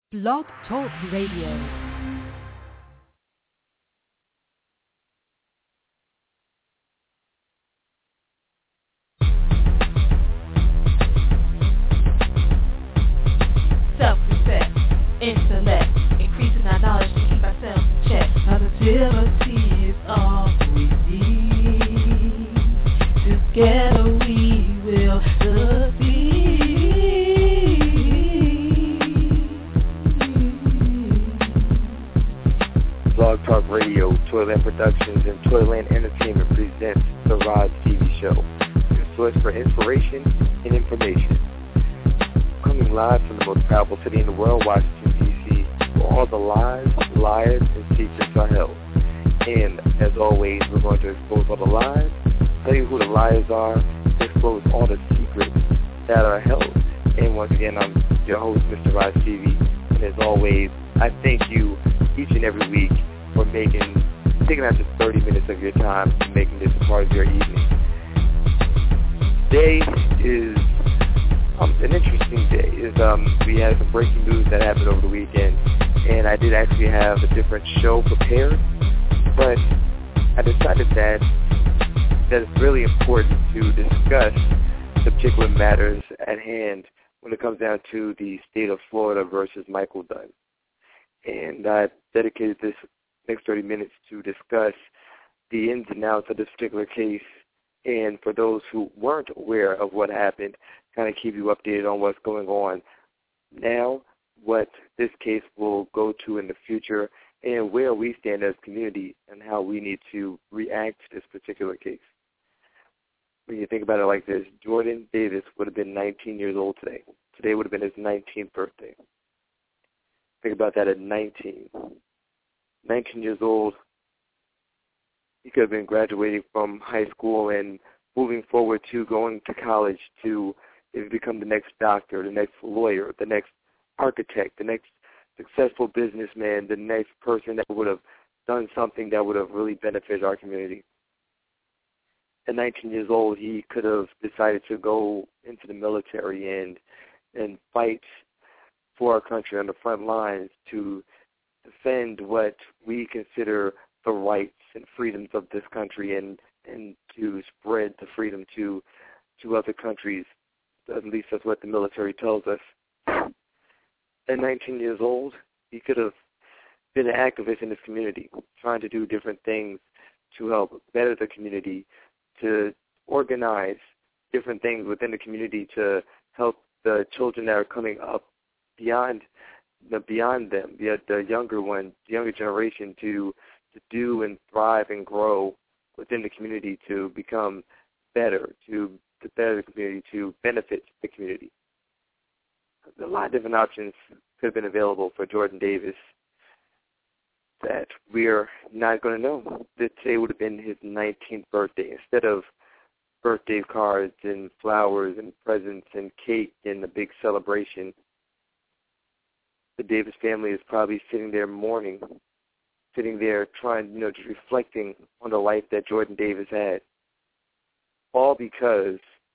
Blog Talk Radio. Self-respect, intellect, increasing our knowledge to keep ourselves in check. Positivity is all we need. Together we will succeed. Blog Talk Radio, Toyland Productions, and Toyland Entertainment presents The Rod TV Show, your source for inspiration and information. Coming live from the most powerful city in the world, Washington, D.C., where all the lies, liars, and secrets are held. And, as always, we're going to expose all the lies, tell you who the liars are, and expose all the secrets that are held. And once again, I'm your host, Mr. Rod TV, and as always, I thank you each and every week for taking out just 30 minutes of your time and making this a part of your evening. Today is an interesting day. We had some breaking news that happened over the weekend, and I did actually have a different show prepared, but I decided that it's really important to discuss the particular matters at hand when it comes down to the state of Florida versus Michael Dunn. And I dedicated this next 30 minutes to discuss the ins and outs of this particular case, and for those who weren't aware of what happened, kind of keep you updated on what's going on now, what this case will go to in the future, and where we stand as a community and how we need to react to this particular case. When you think about it like this, Jordan Davis would have been 19 years old today. Today would have been his 19th birthday. Think about that at 19. 19 years old, he could have been graduating from high school and moving forward to going to college to become the next doctor, the next lawyer, the next architect, the next successful businessman, the next person that would have done something that would have really benefited our community. At 19 years old, he could have decided to go into the military and fight for our country on the front lines to defend what we consider the rights and freedoms of this country and to spread the freedom to other countries. At least that's what the military tells us. At 19 years old, he could have been an activist in his community, trying to do different things to help better the community, to organize different things within the community to help the children that are coming up beyond them, the younger generation, to do and thrive and grow within the community, to become better, to better the community, to benefit the community. A lot of different options could have been available for Jordan Davis that we're not going to know. Today would have been his 19th birthday. Instead of birthday cards and flowers and presents and cake and a big celebration, the Davis family is probably sitting there mourning, sitting there trying, just reflecting on the life that Jordan Davis had, all because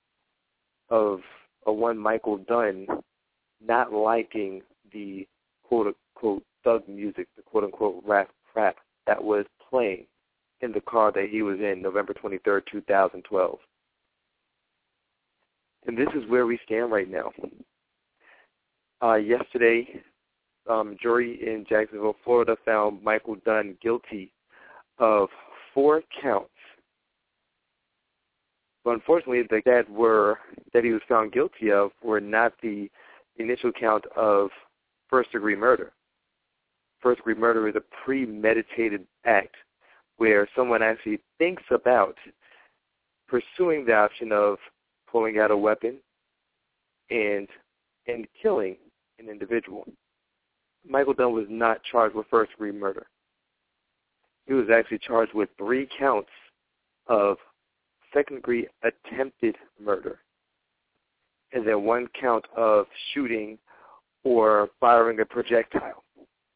of one Michael Dunn not liking the quote-unquote thug music, the quote-unquote rap crap that was playing in the car that he was in November 23rd, 2012. And this is where we stand right now. Yesterday, jury in Jacksonville, Florida, found Michael Dunn guilty of 4 counts. But unfortunately, that he was found guilty of were not the initial count of first-degree murder. First-degree murder is a premeditated act where someone actually thinks about pursuing the option of pulling out a weapon and killing an individual. Michael Dunn was not charged with first-degree murder. He was actually charged with 3 counts of second-degree attempted murder, and then 1 count of shooting or firing a projectile.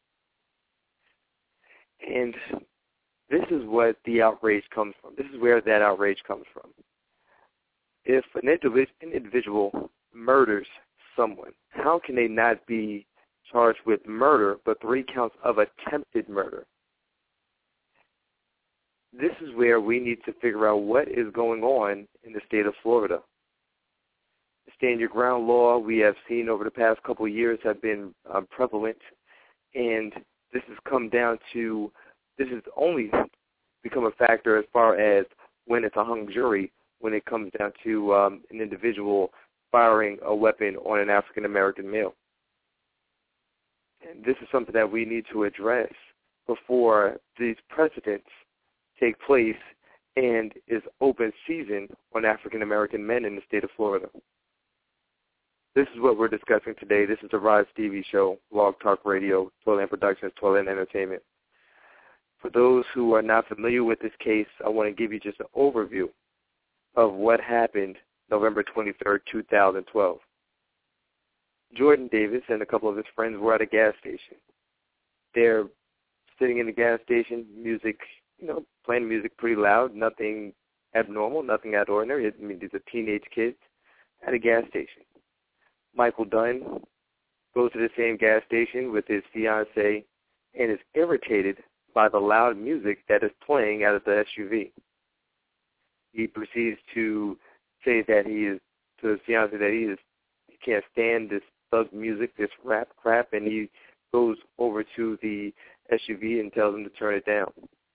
And this is what the outrage comes from. This is where that outrage comes from. If an individual murders someone, how can they not be charged with murder, but 3 counts of attempted murder. This is where we need to figure out what is going on in the state of Florida. The stand your ground law we have seen over the past couple of years have been prevalent, and this has only become a factor as far as when it's a hung jury, when it comes down to an individual firing a weapon on an African-American male. And this is something that we need to address before these precedents take place and is open season on African-American men in the state of Florida. This is what we're discussing today. This is the Rod Stevie Show, Blog Talk Radio, Toyland Productions, Toyland Entertainment. For those who are not familiar with this case, I want to give you just an overview of what happened November 23rd, 2012. Jordan Davis and a couple of his friends were at a gas station. They're sitting in the gas station, playing music pretty loud, nothing abnormal, nothing out of ordinary. I mean, these are teenage kids at a gas station. Michael Dunn goes to the same gas station with his fiancée and is irritated by the loud music that is playing out of the SUV. He proceeds to say that to his fiancée that he can't stand this thug music, this rap crap, and he goes over to the SUV and tells them to turn it down.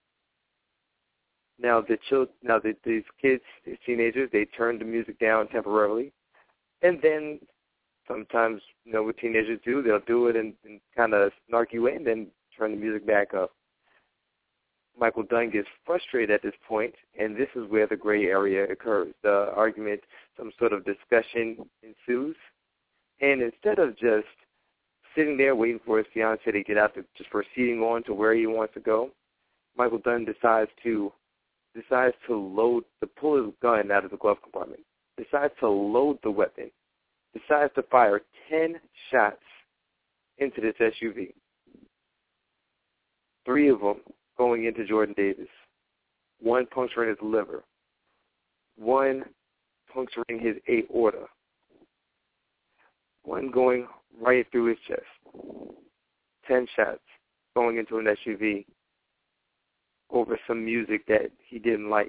Now, these kids, these teenagers, they turn the music down temporarily, and then sometimes, what teenagers do, they'll do it in kind of snarky way and then turn the music back up. Michael Dunn gets frustrated at this point, and this is where the gray area occurs. The argument, some sort of discussion ensues, and instead of just sitting there waiting for his fiancée to get out, just proceeding on to where he wants to go, Michael Dunn decides to pull his gun out of the glove compartment, decides to load the weapon, decides to fire 10 shots into this SUV. 3 of them going into Jordan Davis, 1 puncturing his liver, 1 puncturing his aorta, 1 going right through his chest. 10 shots going into an SUV over some music that he didn't like.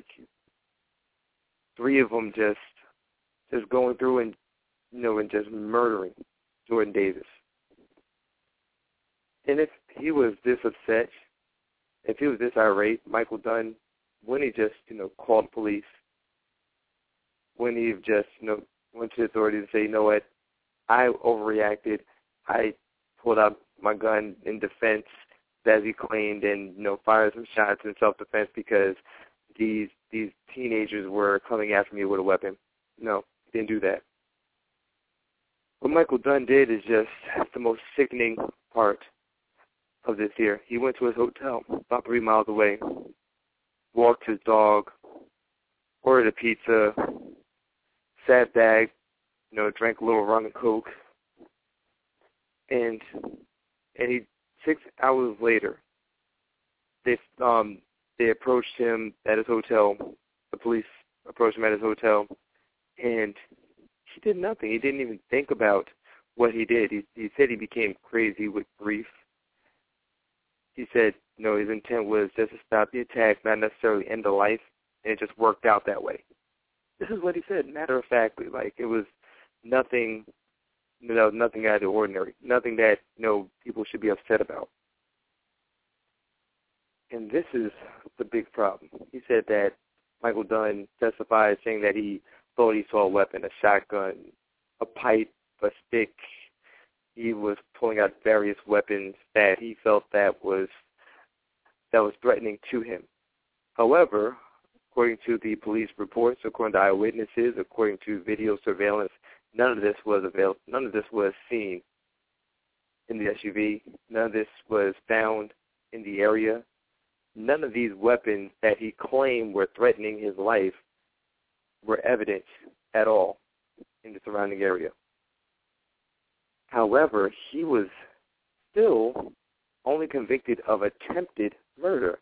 3 of them just going through and just murdering Jordan Davis. And if he was this upset, if he was this irate, Michael Dunn, wouldn't he just, call the police? Wouldn't he have just, went to the authorities and say, you know what, I overreacted. I pulled out my gun in defense, as he claimed, and, fired some shots in self-defense because these teenagers were coming after me with a weapon. No, he didn't do that. What Michael Dunn did is just the most sickening part of this here. He went to his hotel about 3 miles away, walked his dog, ordered a pizza, sat back, drank a little rum and Coke, and 6 hours later, they approached him at his hotel. The police approached him at his hotel, and he did nothing. He didn't even think about what he did. He said he became crazy with grief. He said, his intent was just to stop the attack, not necessarily end the life, and it just worked out that way. This is what he said, matter of factly, like it was nothing, nothing out of the ordinary, nothing that, people should be upset about. And this is the big problem. He said that Michael Dunn testified saying that he thought he saw a weapon, a shotgun, a pipe, a stick. He was pulling out various weapons that he felt that was threatening to him. However, according to the police reports, according to eyewitnesses, according to video surveillance, none of this was seen in the SUV. None of this was found in the area. None of these weapons that he claimed were threatening his life were evident at all in the surrounding area. However, he was still only convicted of attempted murder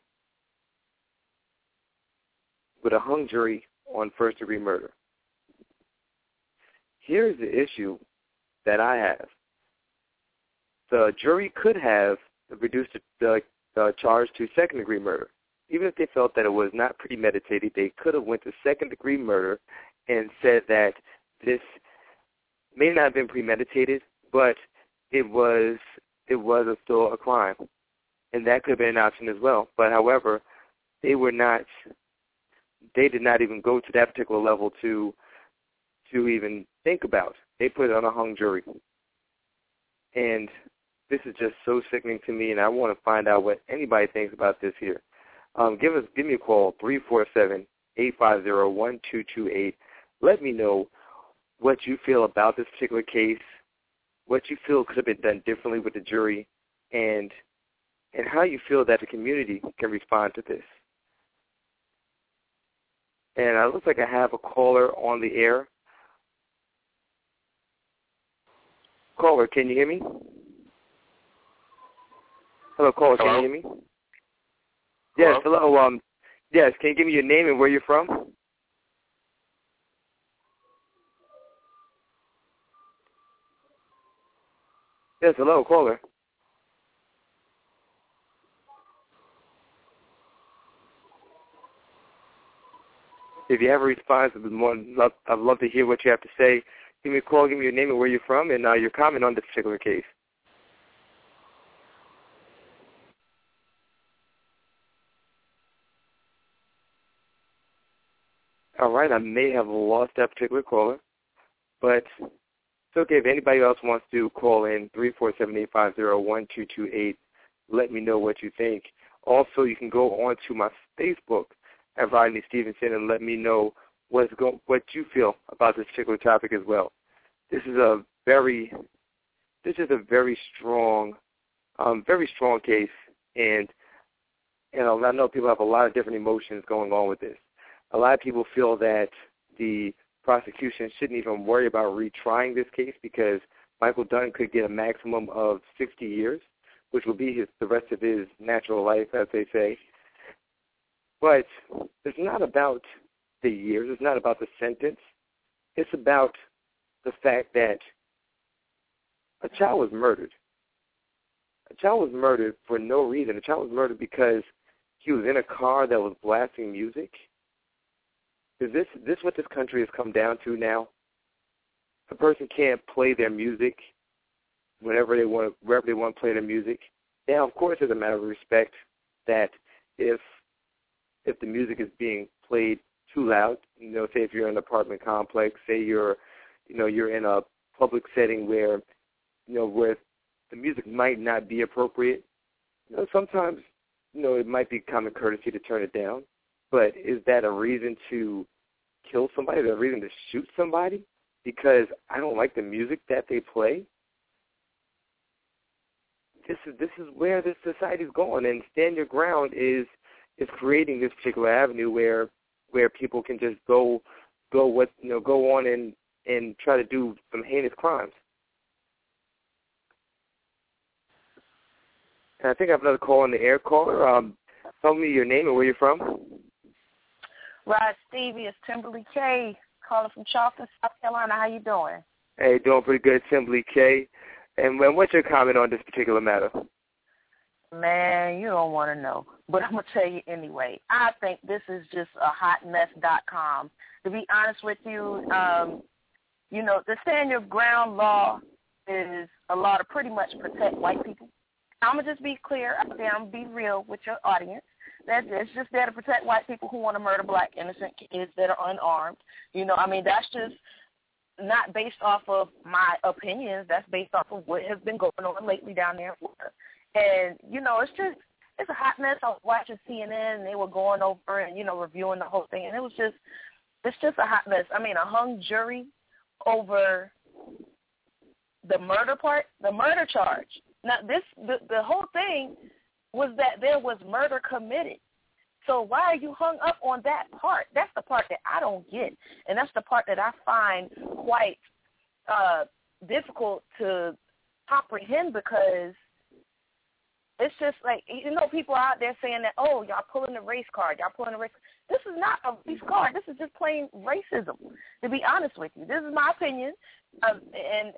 with a hung jury on first-degree murder. Here's the issue that I have. the jury could have reduced the charge to second-degree murder. Even if they felt that it was not premeditated, they could have went to second-degree murder and said that this may not have been premeditated, but it was still a crime, and that could have been an option as well. But however, they did not even go to that particular level to even think about. They put it on a hung jury, and this is just so sickening to me, and I want to find out what anybody thinks about this here. Give me a call, 347-850-1228. Let me know what you feel about this particular case, what you feel could have been done differently with the jury, and how you feel that the community can respond to this. And it looks like I have a caller on the air. Caller, can you hear me? Hello, caller, Hello? can you hear me? Yes, hello. Yes, can you give me your name and where you're from? Yes, hello, caller. If you have a response, I'd love to hear what you have to say. Give me a call, give me your name and where you're from, and your comment on this particular case. All right, I may have lost that particular caller, but it's okay if anybody else wants to call in, 347-850-1228. Let me know what you think. Also, you can go on to my Facebook at Rodney Stevenson and let me know what you feel about this particular topic as well. This is a very strong case, and I know people have a lot of different emotions going on with this. A lot of people feel that the prosecution shouldn't even worry about retrying this case because Michael Dunn could get a maximum of 60 years, which will be the rest of his natural life, as they say. But it's not about the years. It's not about the sentence. It's about the fact that a child was murdered. A child was murdered for no reason. A child was murdered because he was in a car that was blasting music. Is this what this country has come down to now? A person can't play their music wherever they want to play their music. Now, of course, it's a matter of respect that if the music is being played too loud, say if you're in an apartment complex, say you're in a public setting where the music might not be appropriate, sometimes, it might be common courtesy to turn it down. But is that a reason to kill somebody? Is that a reason to shoot somebody because I don't like the music that they play? This is where this society is going, and Stand Your Ground is creating this particular avenue where people can just go on and try to do some heinous crimes. And I think I have another call on the air. Caller, tell me your name and where you're from. Rod Stevie, it's Timberly K, calling from Charleston, South Carolina. How you doing? Hey, doing pretty good, Timberly K. And what's your comment on this particular matter? Man, you don't want to know, but I'm going to tell you anyway. I think this is just a hotmess.com. To be honest with you, the Stand Your Ground law is a law to pretty much protect white people. I'm going to just be clear out there. I'm going to be real with your audience. It's just there to protect white people who want to murder black innocent kids that are unarmed. That's just not based off of my opinions. That's based off of what has been going on lately down there in Florida. And, it's a hot mess. I was watching CNN, and they were going over and, reviewing the whole thing. And it's just a hot mess. A hung jury over the murder part, the murder charge. Now, the whole thing was that there was murder committed. So why are you hung up on that part? That's the part that I don't get, and that's the part that I find quite difficult to comprehend because it's just like, people out there saying that, oh, y'all pulling the race card, This is not a race card. This is just plain racism, to be honest with you. This is my opinion, and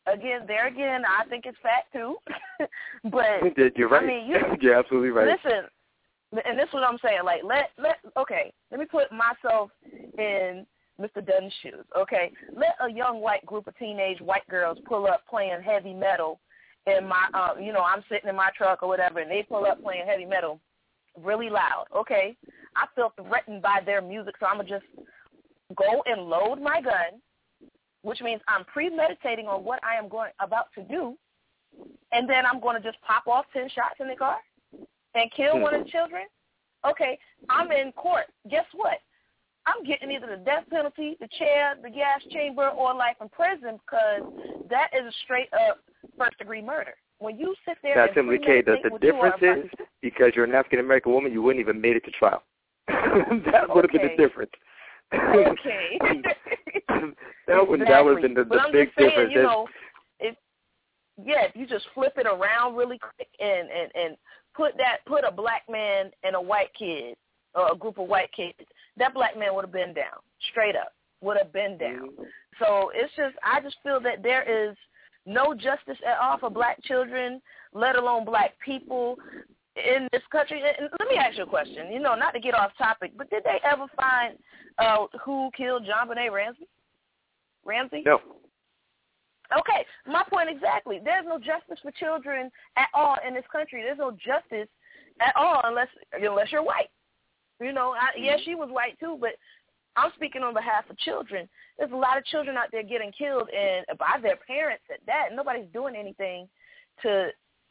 again, I think it's fat too. But you're right. I mean, you're absolutely right. Listen, and this is what I'm saying. Like, let me put myself in Mr. Dunn's shoes. Okay, let a young white group of teenage white girls pull up playing heavy metal in my, I'm sitting in my truck or whatever, and they pull up playing heavy metal really loud. Okay, I feel threatened by their music, so I'm gonna just go and load my gun, which means I'm premeditating on what I am about to do, and then I'm going to just pop off 10 shots in the car and kill one of the children. Okay, I'm in court. Guess what? I'm getting either the death penalty, the chair, the gas chamber, or life in prison, because that is a straight-up first-degree murder. When you sit there and premeditate, the difference is, because you're an African-American woman, you wouldn't even made it to trial. That would have been the difference. Okay. that would have been the big difference. If you just flip it around really quick and put a black man and a white kid, or a group of white kids, that black man would have been down, straight up, would have been down. So I just feel that there is no justice at all for black children, let alone black people in this country. And let me ask you a question, not to get off topic, but did they ever find who killed JonBenet Ramsey? No. Okay, my point exactly. There's no justice for children at all in this country. There's no justice at all unless you're white. Yes, she was white too, but I'm speaking on behalf of children. There's a lot of children out there getting killed and by their parents at that. Nobody's doing anything to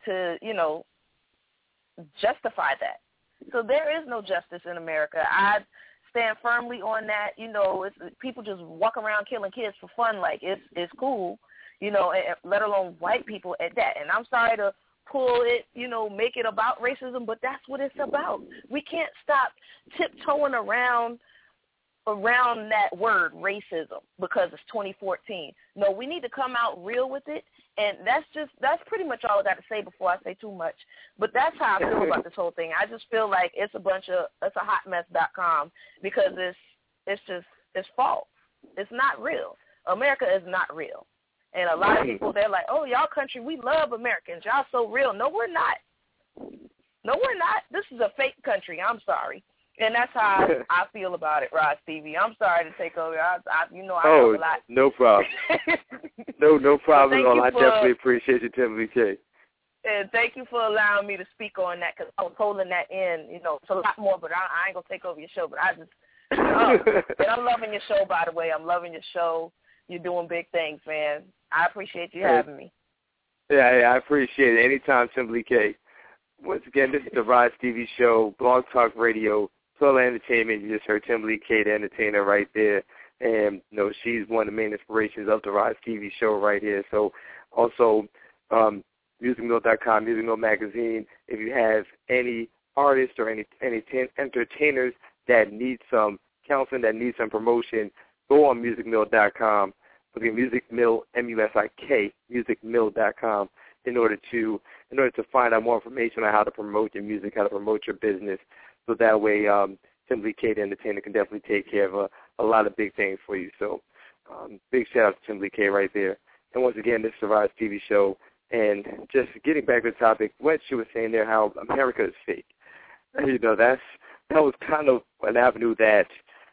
justify that. So there is no justice in America. I stand firmly on that. People just walk around killing kids for fun, like it's cool, let alone white people at that. And I'm sorry to pull it, make it about racism, but that's what it's about. We can't stop tiptoeing around that word racism because it's 2014. No, we need to come out real with it, and that's pretty much all I got to say before I say too much. But that's how I feel about this whole thing. I just feel like it's a hotmess.com because it's false. It's not real. America is not real. And a lot of people, they're like, oh, y'all country, we love Americans. Y'all so real. No, we're not. No, we're not. This is a fake country. I'm sorry. And that's how I feel about it, Rod Stevie. I'm sorry to take over. I talk a lot. No problem. no problem at all. I definitely appreciate you, Timothy K. And thank you for allowing me to speak on that because I was holding that in. It's a lot more, but I ain't going to take over your show. But I just, and I'm loving your show, by the way. I'm loving your show. You're doing big things, man. I appreciate you having me. Yeah, I appreciate it. Anytime, Timothy K. Once again, this is the Rod Stevie Show, Blog Talk Radio, Twila Entertainment. You just heard Timothy K, the entertainer, right there. And, she's one of the main inspirations of the Rod Stevie Show right here. So, also, MusicMill.com, Music Mill Magazine. If you have any artists or any entertainers that need some counseling, that need some promotion, go on MusicMill.com. Look at Music Mill, MUSIK, MusicMill.com in order to find out more information on how to promote your music, how to promote your business. So that way, Timothy K, the entertainer, can definitely take care of a lot of big things for you. So, big shout out to Timothy K right there. And once again, this is the Rod Stevie Show. And just getting back to the topic, what she was saying there, how America is fake. That was kind of an avenue that,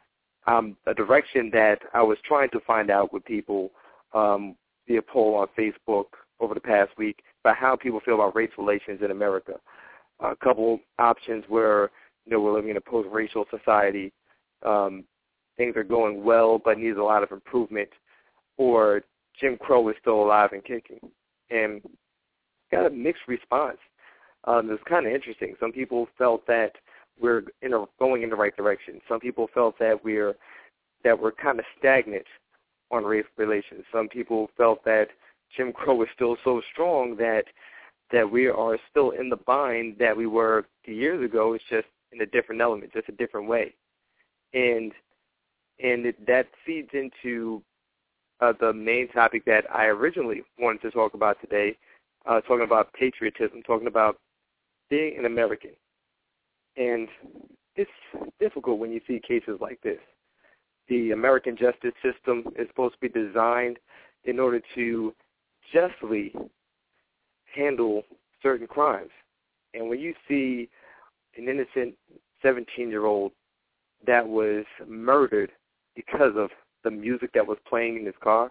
a direction that I was trying to find out with people via poll on Facebook over the past week about how people feel about race relations in America. A couple options were, we're living in a post-racial society, things are going well but needs a lot of improvement, or Jim Crow is still alive and kicking. And got a mixed response. It was kind of interesting. Some people felt that we're going in the right direction. Some people felt that we're kind of stagnant on race relations. Some people felt that Jim Crow is still so strong that we are still in the bind that we were years ago. It's just in a different element, just a different way. And that feeds into the main topic that I originally wanted to talk about today, talking about patriotism, talking about being an American. And it's difficult when you see cases like this. The American justice system is supposed to be designed in order to justly handle certain crimes. And when you see an innocent 17-year-old that was murdered because of the music that was playing in his car,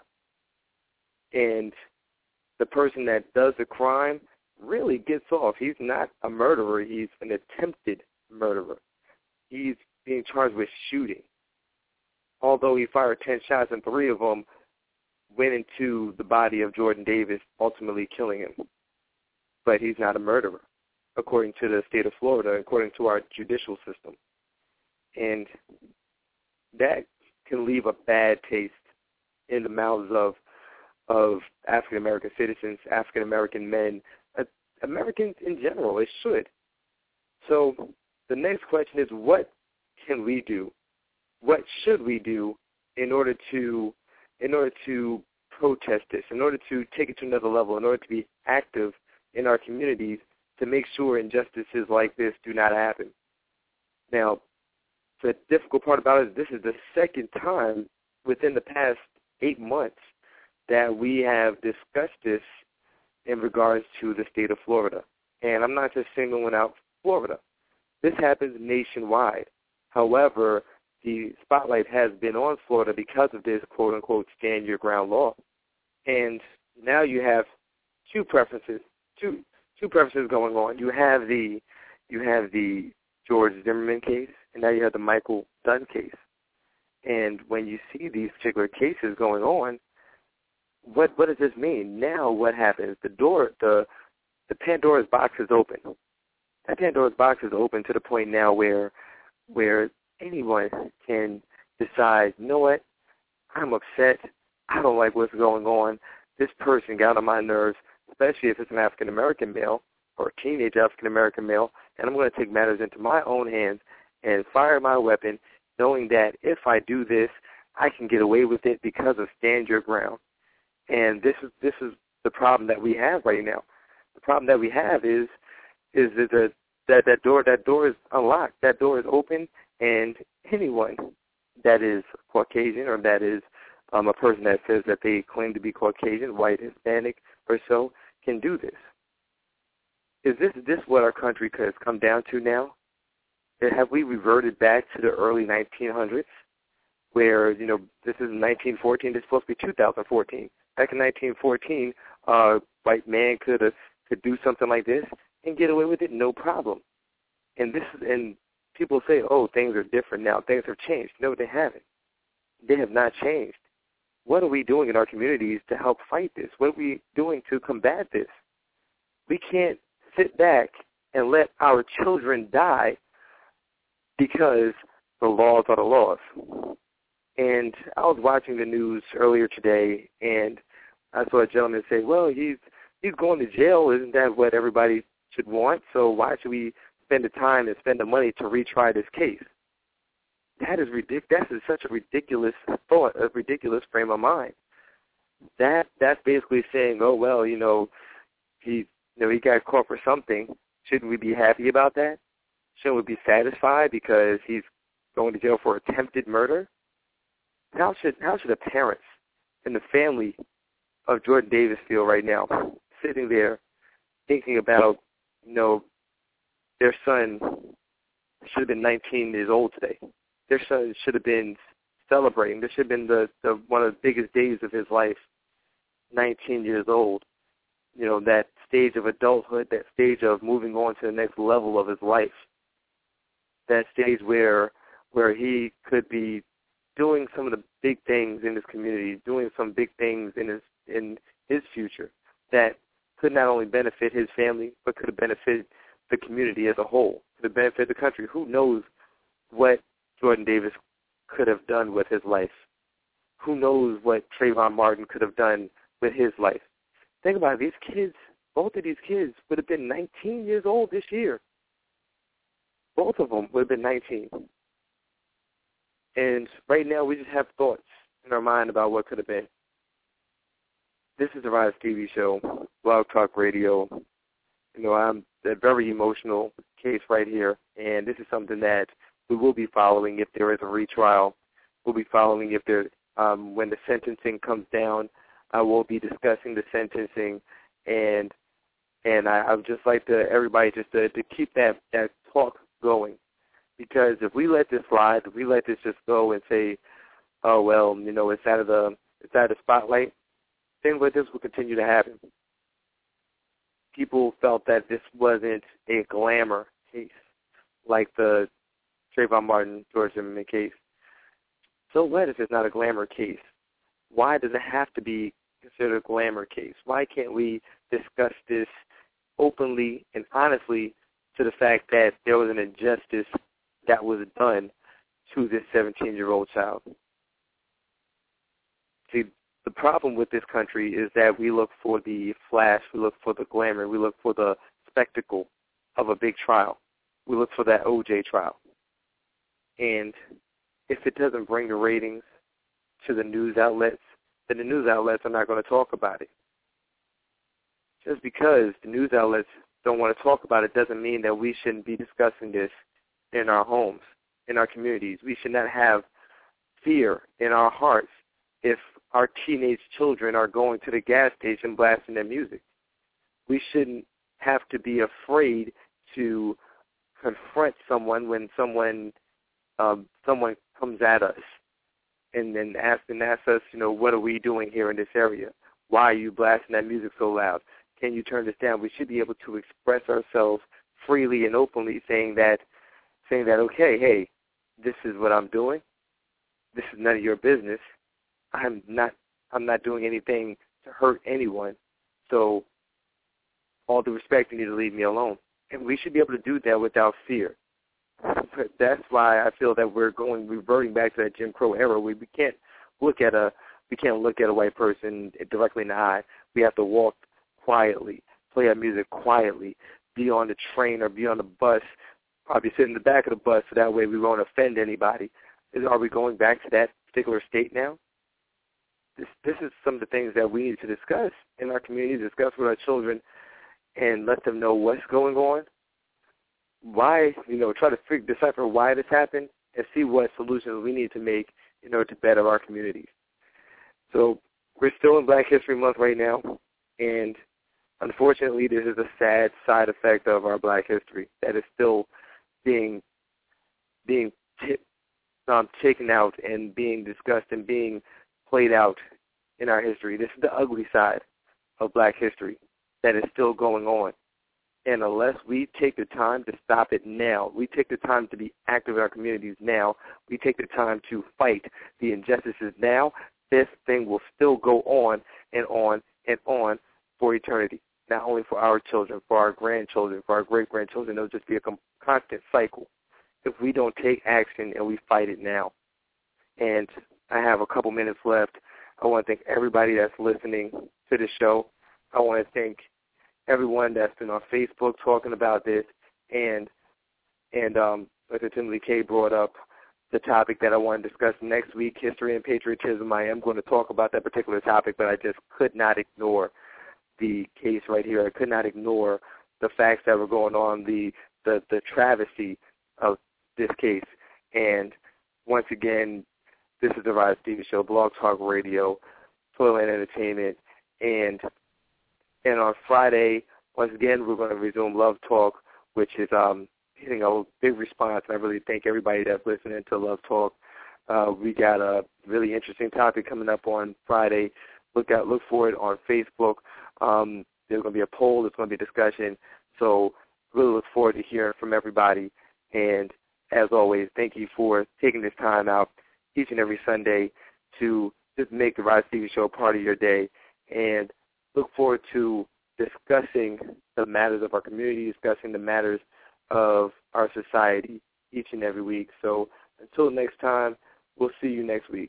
and the person that does the crime really gets off. He's not a murderer. He's an attempted murderer. He's being charged with shooting. Although he fired 10 shots and 3 of them went into the body of Jordan Davis, ultimately killing him. But he's not a murderer, according to the state of Florida, according to our judicial system. And that can leave a bad taste in the mouths of African-American citizens, African-American men, Americans in general. It should. So the next question is, what can we do? What should we do in order to protest this, in order to take it to another level, in order to be active in our communities to make sure injustices like this do not happen? Now, the difficult part about it is this is the second time within the past 8 months that we have discussed this in regards to the state of Florida. And I'm not just singling out Florida. This happens nationwide. However, the spotlight has been on Florida because of this quote-unquote stand your ground law. And now you have two preferences going on. You have the George Zimmerman case, and now you have the Michael Dunn case. And when you see these particular cases going on, what does this mean? Now what happens? The Pandora's box is open. That Pandora's box is open to the point now where anyone can decide, you know what, I'm upset. I don't like what's going on. This person got on my nerves, especially if it's an African-American male or a teenage African-American male, and I'm going to take matters into my own hands and fire my weapon, knowing that if I do this, I can get away with it because of stand your ground. And this is the problem that we have right now. The problem that we have is that door is unlocked. That door is open, and anyone that is Caucasian or that is a person that says that they claim to be Caucasian, white, Hispanic, or so, can do this. Is this what our country has come down to now? Have we reverted back to the early 1900s where, this is 1914, this is supposed to be 2014. Back in 1914, a white man could do something like this and get away with it, no problem. And people say, oh, things are different now. Things have changed. No, they haven't. They have not changed. What are we doing in our communities to help fight this? What are we doing to combat this? We can't sit back and let our children die because the laws are the laws. And I was watching the news earlier today, and I saw a gentleman say, well, he's going to jail. Isn't that what everybody should want? So why should we spend the time and spend the money to retry this case? That is ridiculous. That is such a ridiculous thought, a ridiculous frame of mind. That's basically saying, oh, well, he got caught for something. Shouldn't we be happy about that? Shouldn't we be satisfied because he's going to jail for attempted murder? How should the parents and the family of Jordan Davis feel right now, sitting there thinking about, their son should have been 19 years old today. Their son should have been celebrating. This should have been the one of the biggest days of his life, 19 years old. That stage of adulthood, that stage of moving on to the next level of his life, that stage where he could be doing some of the big things in his community, doing some big things in his future that could not only benefit his family, but could have benefited the community as a whole, could have benefited the country. Who knows what Jordan Davis could have done with his life? Who knows what Trayvon Martin could have done with his life? Think about it. These kids, both of these kids would have been 19 years old this year. Both of them would have been 19. And right now we just have thoughts in our mind about what could have been. This is the Rise TV show, Blog Talk Radio. I'm a very emotional case right here, and this is something that we will be following if there is a retrial. We'll be following if there, when the sentencing comes down. I will be discussing the sentencing, and I would just like everybody just to keep that talk going, because if we let this slide, if we let this just go and say, oh well, it's out of the spotlight, things like this will continue to happen. People felt that this wasn't a glamour case like the Trayvon Martin, George Zimmerman case. So what if it's not a glamour case? Why does it have to be considered a glamour case? Why can't we discuss this openly and honestly to the fact that there was an injustice that was done to this 17-year-old child? See, the problem with this country is that we look for the flash, we look for the glamour, we look for the spectacle of a big trial. We look for that OJ trial. And if it doesn't bring the ratings to the news outlets, then the news outlets are not going to talk about it. Just because the news outlets don't want to talk about it doesn't mean that we shouldn't be discussing this in our homes, in our communities. We should not have fear in our hearts if our teenage children are going to the gas station blasting their music. We shouldn't have to be afraid to confront someone when someone comes at us and then asks us, what are we doing here in this area? Why are you blasting that music so loud? Can you turn this down? We should be able to express ourselves freely and openly, saying that, okay, hey, this is what I'm doing. This is none of your business. I'm not doing anything to hurt anyone. So all due respect, you need to leave me alone. And we should be able to do that without fear. But that's why I feel that we're reverting back to that Jim Crow era. We can't look at a white person directly in the eye. We have to walk quietly, play our music quietly, be on the train or be on the bus, probably sit in the back of the bus so that way we won't offend anybody. Are we going back to that particular state now? This is some of the things that we need to discuss in our community, discuss with our children, and let them know what's going on, why, try to decipher why this happened, and see what solutions we need to make in order to better our communities. So we're still in Black History Month right now, and unfortunately this is a sad side effect of our Black history that is still being taken out and being discussed and being played out in our history. This is the ugly side of Black history that is still going on. And unless we take the time to stop it now, we take the time to be active in our communities now, we take the time to fight the injustices now, this thing will still go on and on and on for eternity. Not only for our children, for our grandchildren, for our great-grandchildren. It'll just be a constant cycle if we don't take action and we fight it now. And I have a couple minutes left. I want to thank everybody that's listening to the show. I want to thank everyone that's been on Facebook talking about this, and Dr. Timothy K brought up the topic that I want to discuss next week, history and patriotism. I am going to talk about that particular topic, but I just could not ignore the case right here. I could not ignore the facts that were going on, the travesty of this case. And once again, this is the Rod Stevens Show, Blog Talk Radio, Toyland Entertainment, and on Friday, once again, we're going to resume Love Talk, which is getting a big response. And I really thank everybody that's listening to Love Talk. We got a really interesting topic coming up on Friday. Look for it on Facebook. There's going to be a poll. There's going to be a discussion. So really look forward to hearing from everybody. And as always, thank you for taking this time out each and every Sunday to just make the Rod Stevens Show part of your day. And look forward to discussing the matters of our community, discussing the matters of our society each and every week. So until next time, we'll see you next week.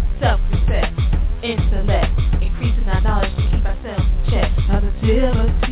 Self-respect, intellect, increasing our knowledge to keep ourselves in check. Positivity.